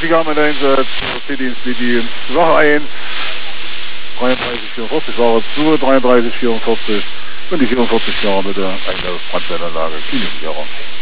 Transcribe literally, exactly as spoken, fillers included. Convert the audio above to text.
vierundvierziger mit Einsatz, C-Dienst, D-Dienst, Sache ein, dreiunddreißig vierundvierzig war zu, dreiunddreißig vierundvierzig und die vierundvierzig Jahre mit der Einlaufbrandmeldeanlage, Klinisicherung.